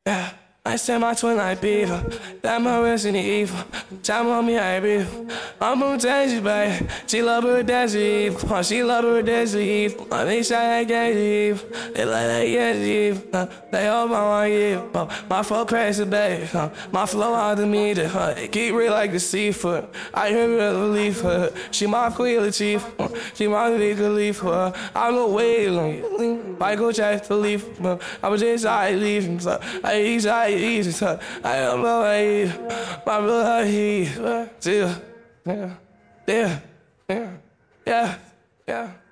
Yeah. I send my twin like beaver. That my wrist in the evil. Time on me, I breathe. I'm from Texas, baby. She love her dance evil. She love her dance evil. They say I can't leave. They like that, yes, evil. They all my evil. My flow crazy, baby. My flow out the meter. Keep real like the seafood. I hear real relief. She my queen of chief. She my legal leaf. I'm no way on I go check for leaf. I was inside leaving. I easy, so I am my blood heat. Yeah, yeah, yeah, yeah, yeah.